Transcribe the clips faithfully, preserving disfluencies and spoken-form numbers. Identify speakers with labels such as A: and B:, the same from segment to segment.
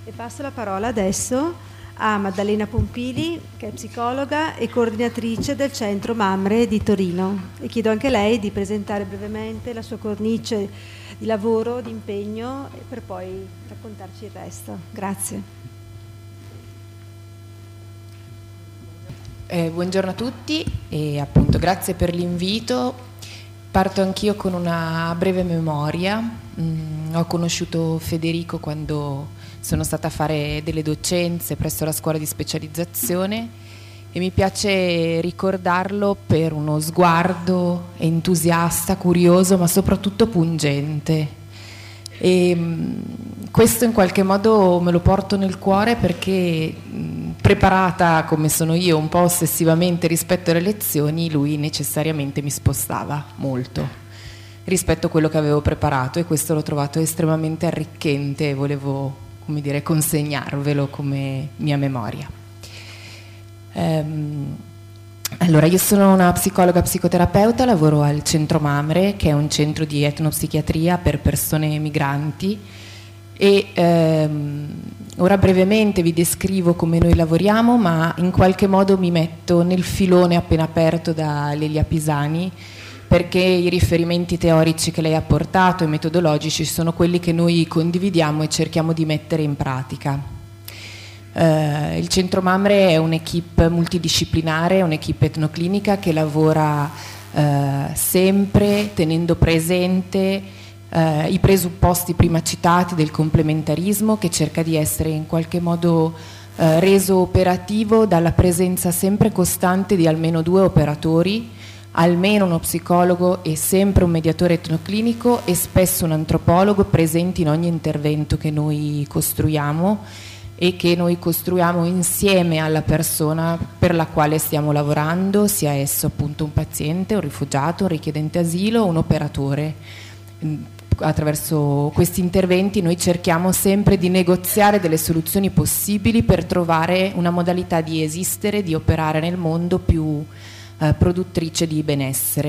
A: E passo la parola adesso a Maddalena Pompili, che è psicologa e coordinatrice del Centro Mamre di Torino, e chiedo anche a lei di presentare brevemente la sua cornice di lavoro, di impegno, per poi raccontarci il resto. Grazie.
B: Eh, buongiorno a tutti e appunto grazie per l'invito. Parto anch'io con una breve memoria. Mm, ho conosciuto Federico quando sono stata a fare delle docenze presso la scuola di specializzazione e mi piace ricordarlo per uno sguardo entusiasta, curioso, ma soprattutto pungente. E mh, questo in qualche modo me lo porto nel cuore perché mh, preparata come sono io un po' ossessivamente rispetto alle lezioni, lui necessariamente mi spostava molto rispetto a quello che avevo preparato, e questo l'ho trovato estremamente arricchente e volevo, come dire, consegnarvelo come mia memoria. Ehm, allora, io sono una psicologa psicoterapeuta, lavoro al Centro Mamre, che è un centro di etnopsichiatria per persone migranti, e ehm, ora brevemente vi descrivo come noi lavoriamo, ma in qualche modo mi metto nel filone appena aperto da Lelia Pisani, perché i riferimenti teorici che lei ha portato e metodologici sono quelli che noi condividiamo e cerchiamo di mettere in pratica. Eh, il Centro Mamre è un'equipe multidisciplinare, un'equipe etnoclinica che lavora eh, sempre tenendo presente eh, i presupposti prima citati del complementarismo, che cerca di essere in qualche modo eh, reso operativo dalla presenza sempre costante di almeno due operatori, almeno uno psicologo e sempre un mediatore etnoclinico e spesso un antropologo presenti in ogni intervento che noi costruiamo e che noi costruiamo insieme alla persona per la quale stiamo lavorando, sia esso appunto un paziente, un rifugiato, un richiedente asilo o un operatore. Attraverso questi interventi noi cerchiamo sempre di negoziare delle soluzioni possibili per trovare una modalità di esistere, di operare nel mondo più Eh, produttrice di benessere.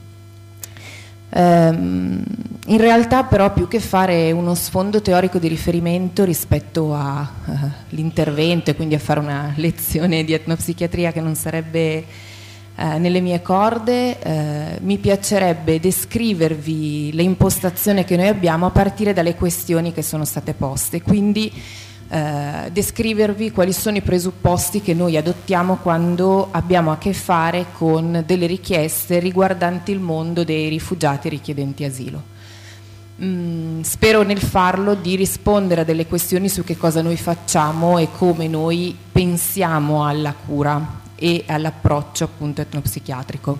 B: Ehm, in realtà però, più che fare uno sfondo teorico di riferimento rispetto all'intervento uh, e quindi a fare una lezione di etnopsichiatria che non sarebbe uh, nelle mie corde, uh, mi piacerebbe descrivervi l'impostazione che noi abbiamo a partire dalle questioni che sono state poste, quindi Eh, descrivervi quali sono i presupposti che noi adottiamo quando abbiamo a che fare con delle richieste riguardanti il mondo dei rifugiati e richiedenti asilo. Mm, spero nel farlo di rispondere a delle questioni su che cosa noi facciamo e come noi pensiamo alla cura e all'approccio appunto etnopsichiatrico.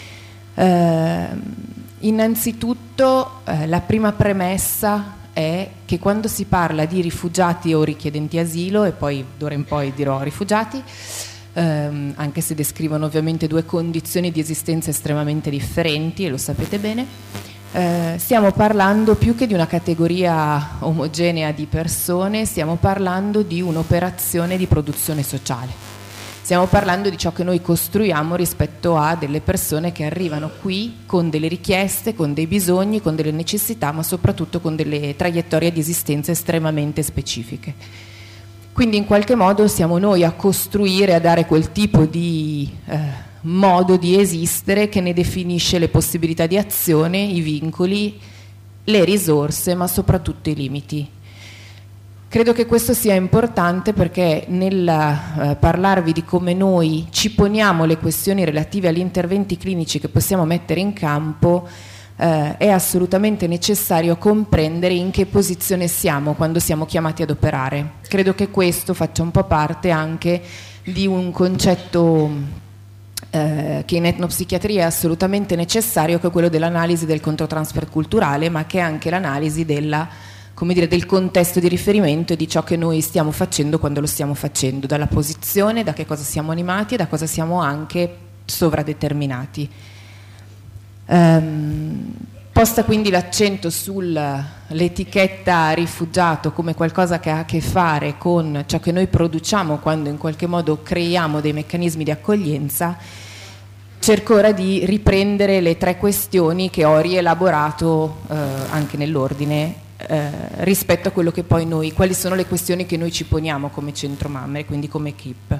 B: Eh, innanzitutto eh, la prima premessa è che quando si parla di rifugiati o richiedenti asilo, e poi d'ora in poi dirò rifugiati, ehm, anche se descrivono ovviamente due condizioni di esistenza estremamente differenti, e lo sapete bene, eh, stiamo parlando più che di una categoria omogenea di persone, stiamo parlando di un'operazione di produzione sociale. Stiamo parlando di ciò che noi costruiamo rispetto a delle persone che arrivano qui con delle richieste, con dei bisogni, con delle necessità, ma soprattutto con delle traiettorie di esistenza estremamente specifiche. Quindi in qualche modo siamo noi a costruire, a dare quel tipo di eh, modo di esistere che ne definisce le possibilità di azione, i vincoli, le risorse, ma soprattutto i limiti. Credo che questo sia importante perché nel eh, parlarvi di come noi ci poniamo le questioni relative agli interventi clinici che possiamo mettere in campo, eh, è assolutamente necessario comprendere in che posizione siamo quando siamo chiamati ad operare. Credo che questo faccia un po' parte anche di un concetto eh, che in etnopsichiatria è assolutamente necessario, che è quello dell'analisi del controtransfer culturale, ma che è anche l'analisi della come dire, del contesto di riferimento e di ciò che noi stiamo facendo quando lo stiamo facendo, dalla posizione, da che cosa siamo animati e da cosa siamo anche sovradeterminati. Ehm, posta quindi l'accento sull'etichetta rifugiato come qualcosa che ha a che fare con ciò che noi produciamo quando in qualche modo creiamo dei meccanismi di accoglienza, cerco ora di riprendere le tre questioni che ho rielaborato eh, anche nell'ordine eh, rispetto a quello che poi noi, quali sono le questioni che noi ci poniamo come Centro Mammere, quindi come equip.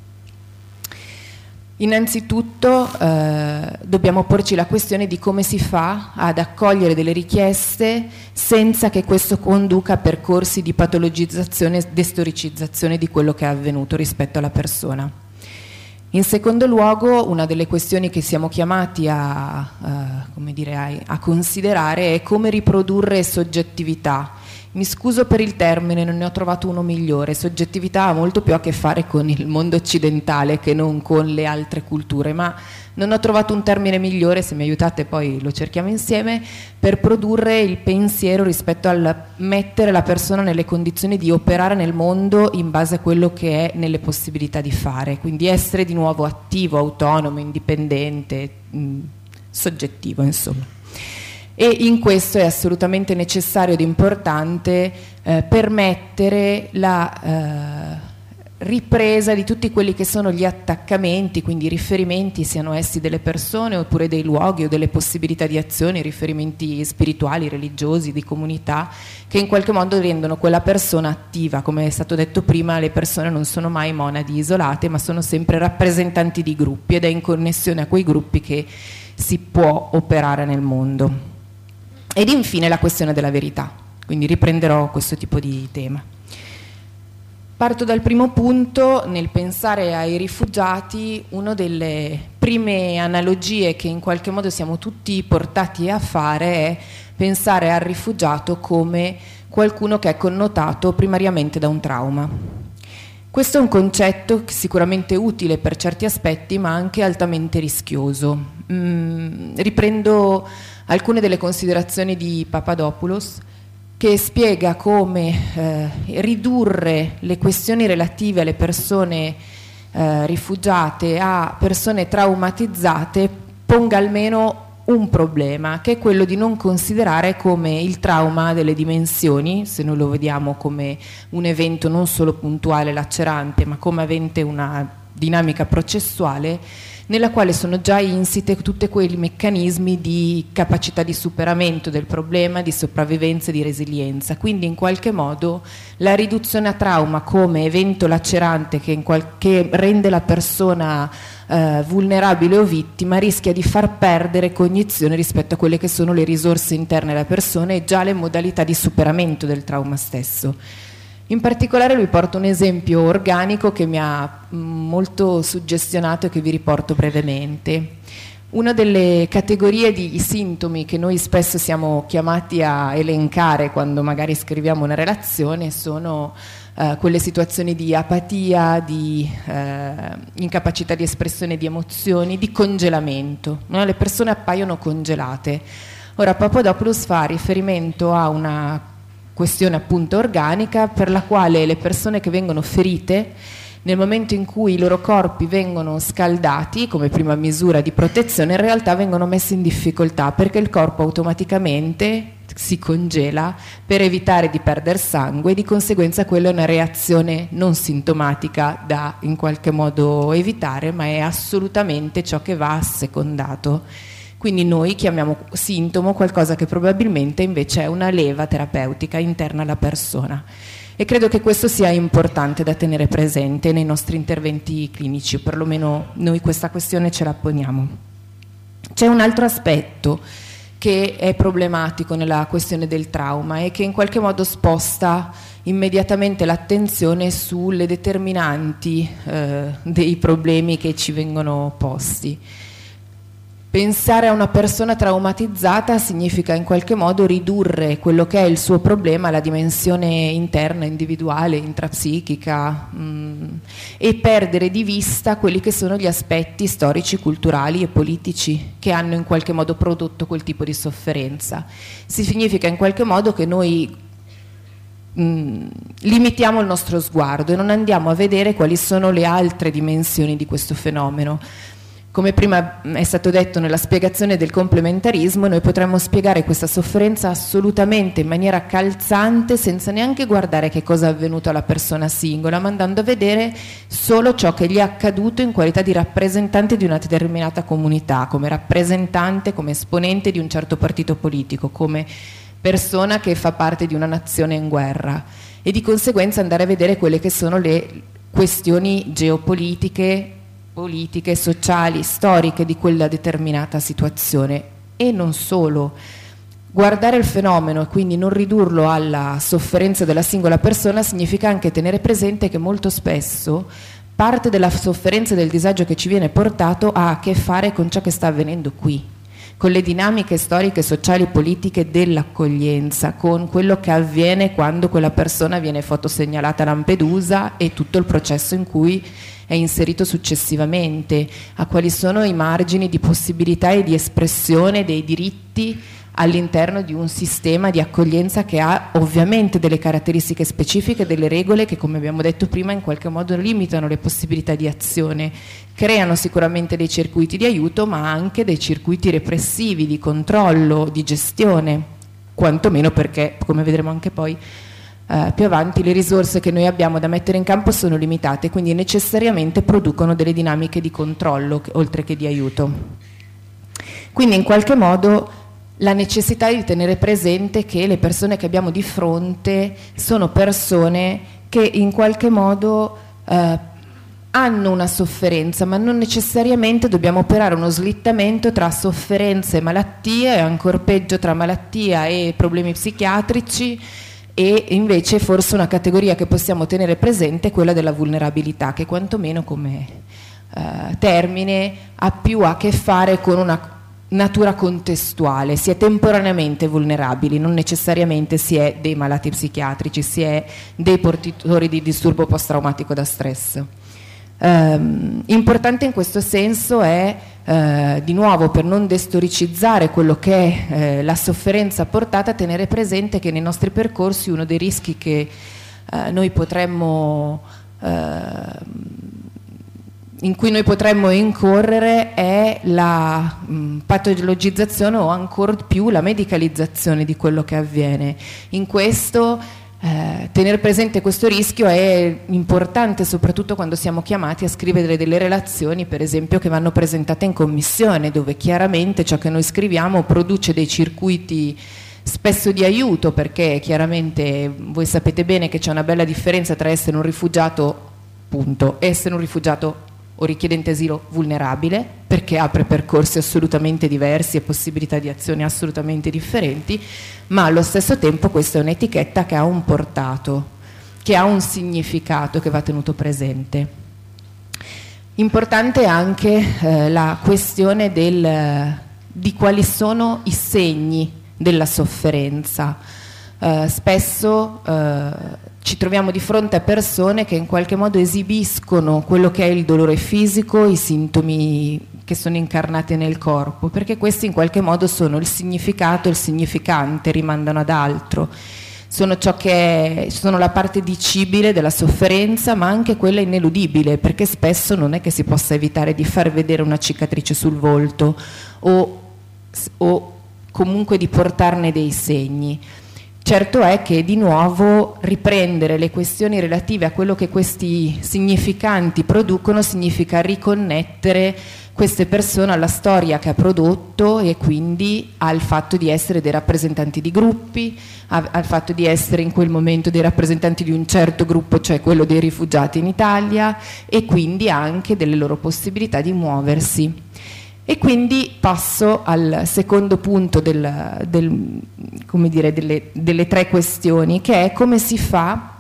B: Innanzitutto eh, dobbiamo porci la questione di come si fa ad accogliere delle richieste senza che questo conduca a percorsi di patologizzazione e destoricizzazione di quello che è avvenuto rispetto alla persona. In secondo luogo, una delle questioni che siamo chiamati a, uh, come dire, a, a considerare è come riprodurre soggettività. Mi scuso per il termine, non ne ho trovato uno migliore. Soggettività ha molto più a che fare con il mondo occidentale che non con le altre culture, ma non ho trovato un termine migliore, se mi aiutate poi lo cerchiamo insieme, per produrre il pensiero rispetto al mettere la persona nelle condizioni di operare nel mondo in base a quello che è nelle possibilità di fare, quindi essere di nuovo attivo, autonomo, indipendente, mh, soggettivo, insomma. E in questo è assolutamente necessario ed importante eh, permettere la eh, ripresa di tutti quelli che sono gli attaccamenti, quindi i riferimenti, siano essi delle persone oppure dei luoghi o delle possibilità di azione, riferimenti spirituali, religiosi, di comunità, che in qualche modo rendono quella persona attiva. Come è stato detto prima, le persone non sono mai monadi isolate, ma sono sempre rappresentanti di gruppi, ed è in connessione a quei gruppi che si può operare nel mondo. Ed infine la questione della verità, quindi riprenderò questo tipo di tema. Parto dal primo punto. Nel pensare ai rifugiati, una delle prime analogie che in qualche modo siamo tutti portati a fare è pensare al rifugiato come qualcuno che è connotato primariamente da un trauma. Questo è un concetto sicuramente utile per certi aspetti, ma anche altamente rischioso. Mm, riprendo alcune delle considerazioni di Papadopoulos, che spiega come eh, ridurre le questioni relative alle persone eh, rifugiate a persone traumatizzate ponga almeno un problema, che è quello di non considerare come il trauma delle dimensioni, se noi lo vediamo come un evento non solo puntuale, lacerante, ma come avente una dinamica processuale nella quale sono già insite tutti quei meccanismi di capacità di superamento del problema, di sopravvivenza e di resilienza. Quindi in qualche modo la riduzione a trauma come evento lacerante che, in qual- che rende la persona eh, vulnerabile o vittima rischia di far perdere cognizione rispetto a quelle che sono le risorse interne della persona e già le modalità di superamento del trauma stesso. In particolare vi porto un esempio organico che mi ha molto suggestionato e che vi riporto brevemente. Una delle categorie di sintomi che noi spesso siamo chiamati a elencare quando magari scriviamo una relazione sono eh, quelle situazioni di apatia, di eh, incapacità di espressione di emozioni, di congelamento, no? Le persone appaiono congelate. Ora Papadopoulos fa riferimento a una questione appunto organica per la quale le persone che vengono ferite nel momento in cui i loro corpi vengono scaldati come prima misura di protezione in realtà vengono messi in difficoltà perché il corpo automaticamente si congela per evitare di perdere sangue e di conseguenza quella è una reazione non sintomatica da in qualche modo evitare, ma è assolutamente ciò che va assecondato. Quindi noi chiamiamo sintomo qualcosa che probabilmente invece è una leva terapeutica interna alla persona. E credo che questo sia importante da tenere presente nei nostri interventi clinici, o perlomeno noi questa questione ce la poniamo. C'è un altro aspetto che è problematico nella questione del trauma e che in qualche modo sposta immediatamente l'attenzione sulle determinanti eh, dei problemi che ci vengono posti. Pensare a una persona traumatizzata significa in qualche modo ridurre quello che è il suo problema alla dimensione interna, individuale, intrapsichica mh, e perdere di vista quelli che sono gli aspetti storici, culturali e politici che hanno in qualche modo prodotto quel tipo di sofferenza. Significa in qualche modo che noi mh, limitiamo il nostro sguardo e non andiamo a vedere quali sono le altre dimensioni di questo fenomeno. Come prima è stato detto nella spiegazione del complementarismo, noi potremmo spiegare questa sofferenza assolutamente in maniera calzante senza neanche guardare che cosa è avvenuto alla persona singola, ma andando a vedere solo ciò che gli è accaduto in qualità di rappresentante di una determinata comunità, come rappresentante, come esponente di un certo partito politico, come persona che fa parte di una nazione in guerra, e di conseguenza andare a vedere quelle che sono le questioni geopolitiche, politiche, sociali, storiche di quella determinata situazione. E non solo, guardare il fenomeno e quindi non ridurlo alla sofferenza della singola persona significa anche tenere presente che molto spesso parte della sofferenza e del disagio che ci viene portato ha a che fare con ciò che sta avvenendo qui, con le dinamiche storiche, sociali e politiche dell'accoglienza, con quello che avviene quando quella persona viene fotosegnalata a Lampedusa e tutto il processo in cui è inserito successivamente, a quali sono i margini di possibilità e di espressione dei diritti all'interno di un sistema di accoglienza che ha ovviamente delle caratteristiche specifiche, delle regole che, come abbiamo detto prima, in qualche modo limitano le possibilità di azione, creano sicuramente dei circuiti di aiuto, ma anche dei circuiti repressivi, di controllo, di gestione, quantomeno perché, come vedremo anche poi eh, più avanti, le risorse che noi abbiamo da mettere in campo sono limitate, quindi necessariamente producono delle dinamiche di controllo oltre che di aiuto. Quindi in qualche modo la necessità di tenere presente che le persone che abbiamo di fronte sono persone che in qualche modo eh, hanno una sofferenza, ma non necessariamente dobbiamo operare uno slittamento tra sofferenza e malattia, e ancor peggio tra malattia e problemi psichiatrici, e invece forse una categoria che possiamo tenere presente è quella della vulnerabilità, che quantomeno come eh, termine ha più a che fare con una natura contestuale. Si è temporaneamente vulnerabili, non necessariamente si è dei malati psichiatrici, si è dei portatori di disturbo post-traumatico da stress. Um, importante in questo senso è, uh, di nuovo, per non destoricizzare quello che è uh, la sofferenza portata, tenere presente che nei nostri percorsi uno dei rischi che uh, noi potremmo uh, in cui noi potremmo incorrere è la mh, patologizzazione o ancor più la medicalizzazione di quello che avviene. In questo eh, tenere presente questo rischio è importante, soprattutto quando siamo chiamati a scrivere delle relazioni, per esempio, che vanno presentate in commissione, dove chiaramente ciò che noi scriviamo produce dei circuiti spesso di aiuto, perché chiaramente voi sapete bene che c'è una bella differenza tra essere un rifugiato, punto, e essere un rifugiato o richiedente asilo vulnerabile, perché apre percorsi assolutamente diversi e possibilità di azioni assolutamente differenti, ma allo stesso tempo questa è un'etichetta che ha un portato, che ha un significato che va tenuto presente. Importante anche eh, la questione del, di quali sono i segni della sofferenza. Eh, spesso eh, ci troviamo di fronte a persone che in qualche modo esibiscono quello che è il dolore fisico, i sintomi che sono incarnati nel corpo, perché questi in qualche modo sono il significato, il significante, rimandano ad altro, sono ciò che è, sono la parte dicibile della sofferenza, ma anche quella ineludibile, perché spesso non è che si possa evitare di far vedere una cicatrice sul volto o, o comunque di portarne dei segni. Certo è che di nuovo riprendere le questioni relative a quello che questi significanti producono significa riconnettere queste persone alla storia che ha prodotto e quindi al fatto di essere dei rappresentanti di gruppi, al fatto di essere in quel momento dei rappresentanti di un certo gruppo, cioè quello dei rifugiati in Italia, e quindi anche delle loro possibilità di muoversi. E quindi passo al secondo punto del, del, come dire, delle, delle tre questioni, che è come si fa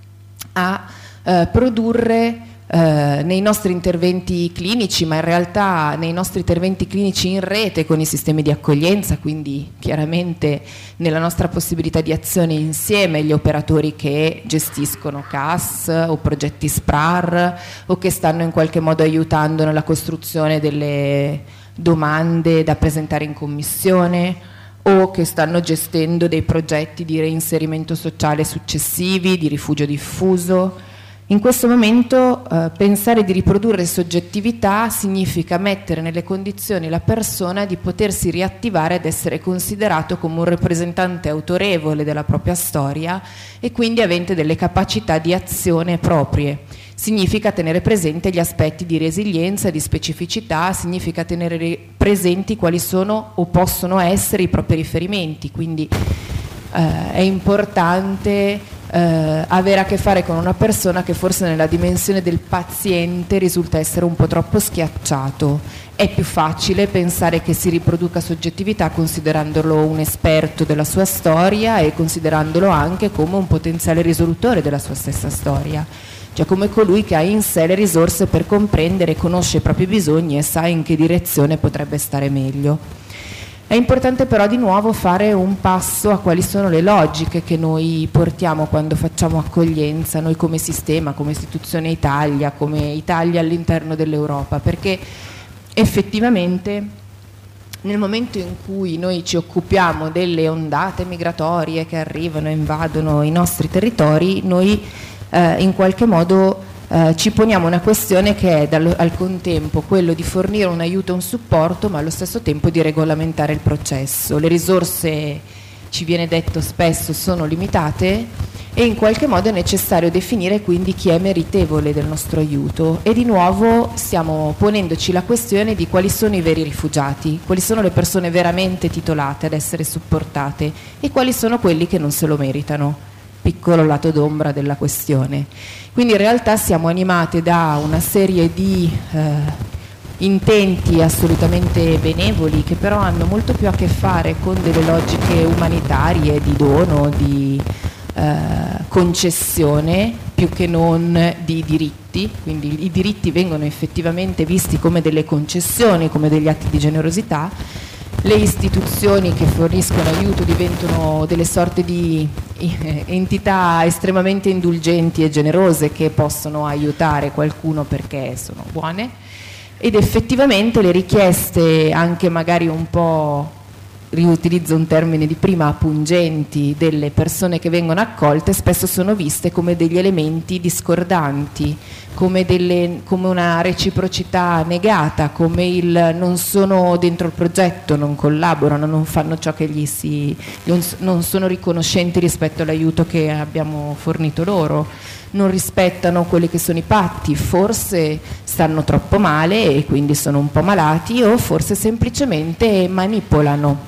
B: a eh, produrre eh, nei nostri interventi clinici, ma in realtà nei nostri interventi clinici in rete con i sistemi di accoglienza, quindi chiaramente nella nostra possibilità di azione insieme agli operatori che gestiscono C A S o progetti S P R A R o che stanno in qualche modo aiutando nella costruzione delle domande da presentare in commissione o che stanno gestendo dei progetti di reinserimento sociale successivi, di rifugio diffuso. In questo momento eh, pensare di riprodurre soggettività significa mettere nelle condizioni la persona di potersi riattivare ed essere considerato come un rappresentante autorevole della propria storia e quindi avente delle capacità di azione proprie. Significa tenere presente gli aspetti di resilienza, di specificità, significa tenere presenti quali sono o possono essere i propri riferimenti, quindi eh, è importante eh, avere a che fare con una persona che forse nella dimensione del paziente risulta essere un po' troppo schiacciato. È più facile pensare che si riproduca soggettività considerandolo un esperto della sua storia e considerandolo anche come un potenziale risolutore della sua stessa storia, cioè come colui che ha in sé le risorse per comprendere, conosce i propri bisogni e sa in che direzione potrebbe stare meglio. È importante però di nuovo fare un passo a quali sono le logiche che noi portiamo quando facciamo accoglienza, noi come sistema, come istituzione Italia, come Italia all'interno dell'Europa, perché effettivamente nel momento in cui noi ci occupiamo delle ondate migratorie che arrivano e invadono i nostri territori, noi eh, in qualche modo eh, ci poniamo una questione che è dal, al contempo quello di fornire un aiuto e un supporto, ma allo stesso tempo di regolamentare il processo. Le risorse, ci viene detto spesso, sono limitate e in qualche modo è necessario definire quindi chi è meritevole del nostro aiuto, e di nuovo stiamo ponendoci la questione di quali sono i veri rifugiati, quali sono le persone veramente titolate ad essere supportate e quali sono quelli che non se lo meritano. Piccolo lato d'ombra della questione. Quindi in realtà siamo animati da una serie di eh, intenti assolutamente benevoli, che però hanno molto più a che fare con delle logiche umanitarie, di dono, di eh, concessione, più che non di diritti. Quindi i diritti vengono effettivamente visti come delle concessioni, come degli atti di generosità. Le istituzioni che forniscono aiuto diventano delle sorte di entità estremamente indulgenti e generose che possono aiutare qualcuno perché sono buone, ed effettivamente le richieste, anche magari un po', riutilizzo un termine di prima, pungenti, delle persone che vengono accolte, spesso sono viste come degli elementi discordanti, come, delle, come una reciprocità negata, come il non sono dentro il progetto, non collaborano, non fanno ciò che gli si, non, non sono riconoscenti rispetto all'aiuto che abbiamo fornito loro, non rispettano quelli che sono i patti, forse stanno troppo male e quindi sono un po' malati, o forse semplicemente manipolano.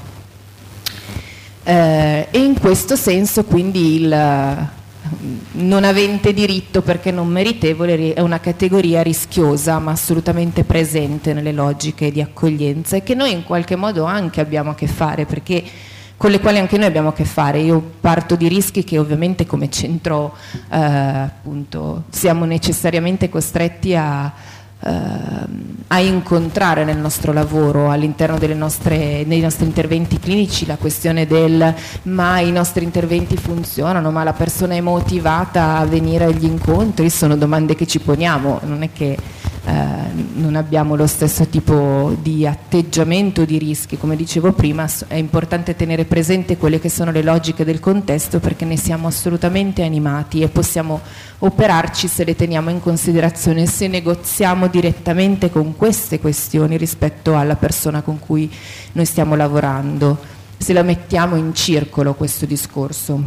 B: Eh, e in questo senso quindi il non avente diritto perché non meritevole è una categoria rischiosa ma assolutamente presente nelle logiche di accoglienza, e che noi in qualche modo anche abbiamo a che fare, perché con le quali anche noi abbiamo a che fare. Io parto di rischi che ovviamente come centro eh, appunto siamo necessariamente costretti a a incontrare nel nostro lavoro, all'interno delle nostre, dei nostri interventi clinici, la questione del ma i nostri interventi funzionano, ma la persona è motivata a venire agli incontri, sono domande che ci poniamo, non è che eh, non abbiamo lo stesso tipo di atteggiamento di rischi. Come dicevo prima, è importante tenere presente quelle che sono le logiche del contesto, perché ne siamo assolutamente animati e possiamo operarci se le teniamo in considerazione, se negoziamo direttamente con queste questioni rispetto alla persona con cui noi stiamo lavorando, se la mettiamo in circolo questo discorso.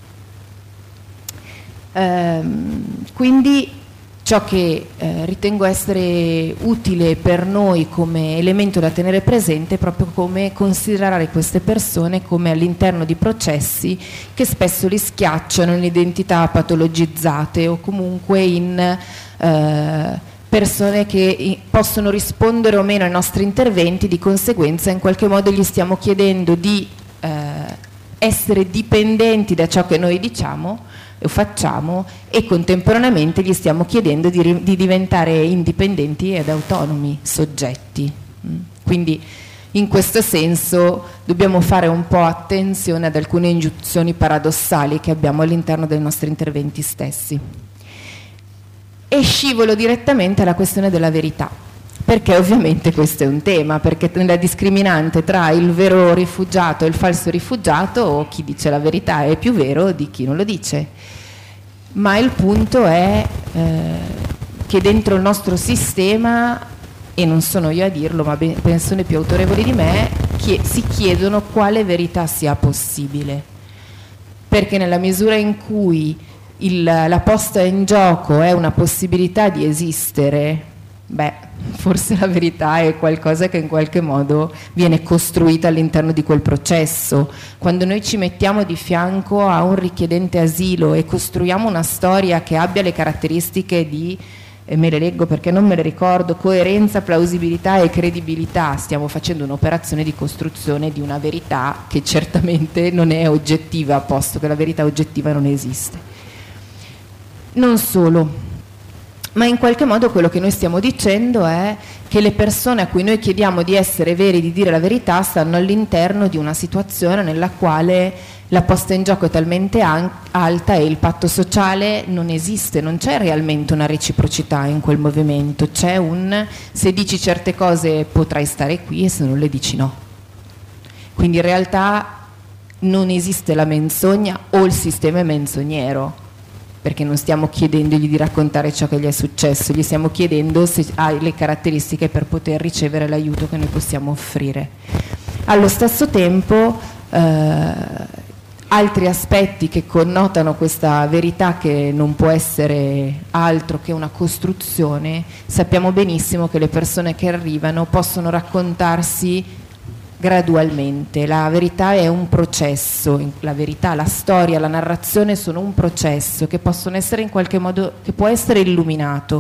B: Ehm, quindi ciò che eh, ritengo essere utile per noi come elemento da tenere presente è proprio come considerare queste persone come all'interno di processi che spesso li schiacciano in identità patologizzate o comunque in eh, persone che possono rispondere o meno ai nostri interventi. Di conseguenza in qualche modo gli stiamo chiedendo di eh, essere dipendenti da ciò che noi diciamo o facciamo, e contemporaneamente gli stiamo chiedendo di, di diventare indipendenti ed autonomi soggetti. Quindi in questo senso dobbiamo fare un po' attenzione ad alcune ingiunzioni paradossali che abbiamo all'interno dei nostri interventi stessi. E scivolo direttamente alla questione della verità, perché ovviamente questo è un tema, perché nella discriminante tra il vero rifugiato e il falso rifugiato, chi dice la verità è più vero di chi non lo dice. Ma il punto è eh, che dentro il nostro sistema, e non sono io a dirlo ma persone più autorevoli di me, chie- si chiedono quale verità sia possibile, perché nella misura in cui il, la posta in gioco è una possibilità di esistere beh, forse la verità è qualcosa che in qualche modo viene costruita all'interno di quel processo. Quando noi ci mettiamo di fianco a un richiedente asilo e costruiamo una storia che abbia le caratteristiche di, e me le leggo perché non me le ricordo, coerenza, plausibilità e credibilità, stiamo facendo un'operazione di costruzione di una verità che certamente non è oggettiva, posto che la verità oggettiva non esiste. Non solo, ma in qualche modo quello che noi stiamo dicendo è che le persone a cui noi chiediamo di essere veri, di dire la verità, stanno all'interno di una situazione nella quale la posta in gioco è talmente alta e il patto sociale non esiste, non c'è realmente una reciprocità in quel movimento, c'è un se dici certe cose potrai stare qui e se non le dici no. Quindi in realtà non esiste la menzogna o il sistema è menzognero, perché non stiamo chiedendogli di raccontare ciò che gli è successo, gli stiamo chiedendo se ha le caratteristiche per poter ricevere l'aiuto che noi possiamo offrire. Allo stesso tempo eh, altri aspetti che connotano questa verità, che non può essere altro che una costruzione, sappiamo benissimo che le persone che arrivano possono raccontarsi gradualmente. La verità è un processo, la verità, la storia, la narrazione sono un processo che possono essere in qualche modo, che può essere illuminato,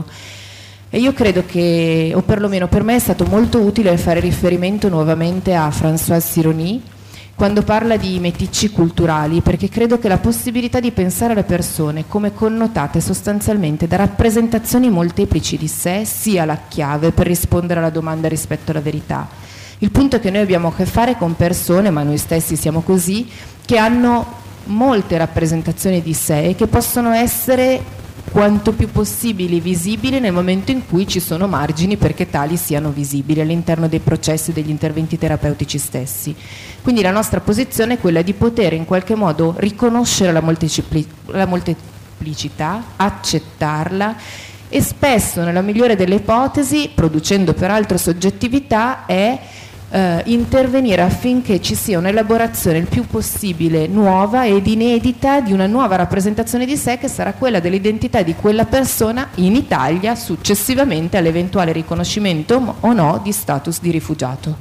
B: e io credo che, o perlomeno per me è stato molto utile fare riferimento nuovamente a Françoise Sironi quando parla di meticci culturali, perché credo che la possibilità di pensare alle persone come connotate sostanzialmente da rappresentazioni molteplici di sé sia la chiave per rispondere alla domanda rispetto alla verità. Il punto è che noi abbiamo a che fare con persone, ma noi stessi siamo così, che hanno molte rappresentazioni di sé e che possono essere quanto più possibile visibili nel momento in cui ci sono margini perché tali siano visibili all'interno dei processi e degli interventi terapeutici stessi. Quindi la nostra posizione è quella di poter in qualche modo riconoscere la, moltepli- la molteplicità, accettarla, e spesso, nella migliore delle ipotesi, producendo peraltro soggettività, è eh, intervenire affinché ci sia un'elaborazione il più possibile nuova ed inedita di una nuova rappresentazione di sé, che sarà quella dell'identità di quella persona in Italia successivamente all'eventuale riconoscimento o no di status di rifugiato.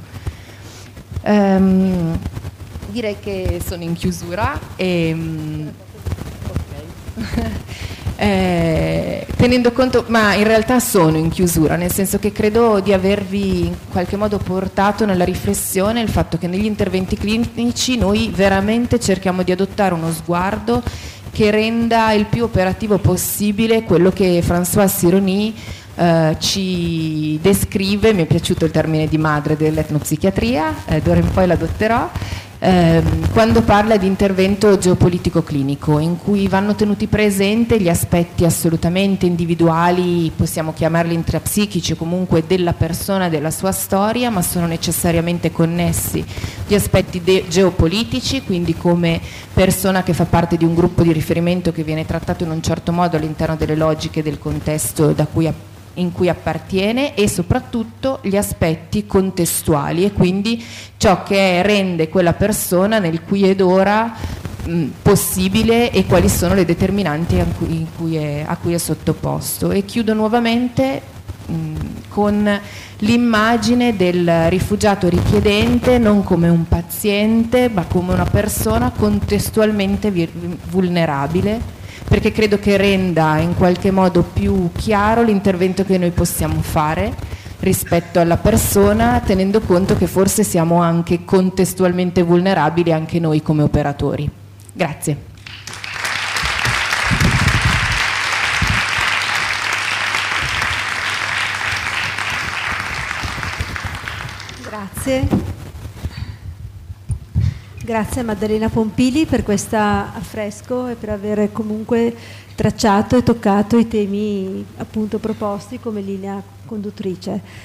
B: Um, direi che sono in chiusura e um, okay. Eh, tenendo conto, ma in realtà sono in chiusura, nel senso che credo di avervi in qualche modo portato nella riflessione il fatto che negli interventi clinici noi veramente cerchiamo di adottare uno sguardo che renda il più operativo possibile quello che Françoise Sironi eh, ci descrive. Mi è piaciuto il termine di madre dell'etnopsichiatria, eh, d'ora in poi l'adotterò. Eh, quando parla di intervento geopolitico clinico, in cui vanno tenuti presenti gli aspetti assolutamente individuali, possiamo chiamarli intrapsichici o comunque della persona, della sua storia, ma sono necessariamente connessi gli aspetti de- geopolitici, quindi come persona che fa parte di un gruppo di riferimento che viene trattato in un certo modo all'interno delle logiche del contesto da cui appartiene, in cui appartiene, e soprattutto gli aspetti contestuali, e quindi ciò che rende quella persona nel qui ed ora mh, possibile e quali sono le determinanti a cui, in cui è, a cui è sottoposto. E chiudo nuovamente mh, con l'immagine del rifugiato richiedente non come un paziente ma come una persona contestualmente vi- vulnerabile, perché credo che renda in qualche modo più chiaro l'intervento che noi possiamo fare rispetto alla persona, tenendo conto che forse siamo anche contestualmente vulnerabili anche noi come operatori. Grazie.
A: Grazie. Grazie a Maddalena Pompili per questo affresco e per aver comunque tracciato e toccato i temi appunto proposti come linea conduttrice.